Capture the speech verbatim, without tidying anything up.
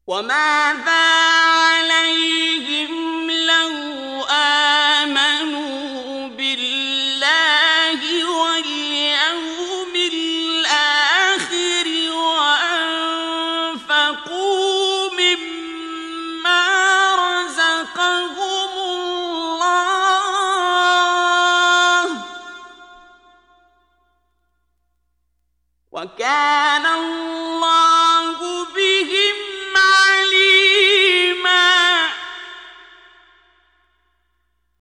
وماذا عليهم لو آمنوا بالله واليوم الآخر وأنفقوا مما رزقهم الله وكان الله